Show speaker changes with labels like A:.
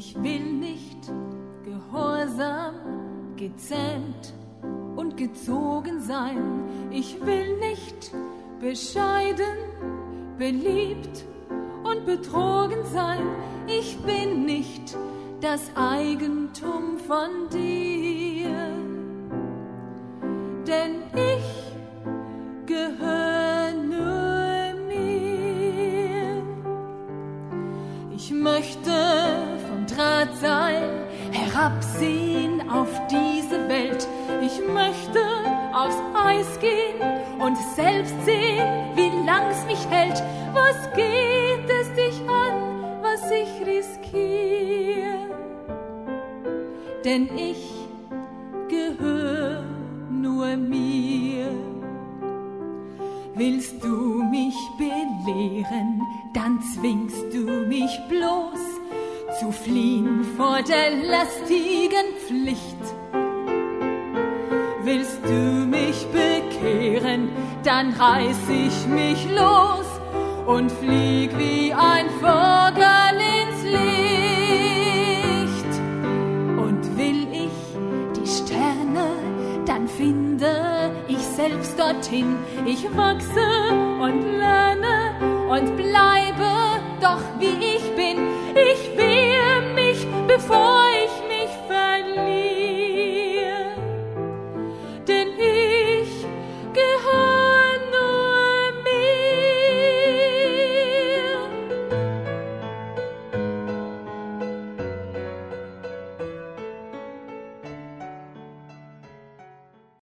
A: Ich will nicht gehorsam, gezähmt und gezogen sein. Ich will nicht bescheiden, beliebt und betrogen sein. Ich bin nicht das Eigentum von dir, denn ich gehöre nur mir. Ich möchte vom Drahtseil herabsehen auf diese Welt. Ich möchte aufs Eis gehen und selbst sehen, wie lang's mich hält. Was geht es dich an, was ich riskiere? Denn ich gehöre nur mir. Willst du mich belehren, dann zwingst du mich bloß zu fliehen vor der lastigen Pflicht. Willst du mich bekehren, dann reiß ich mich los und flieg wie ein Vogel ins Licht. Und will ich die Sterne, dann finde ich selbst dorthin. Ich wachse und lerne und bleibe doch wie ich bin. Ich wehre mich, bevor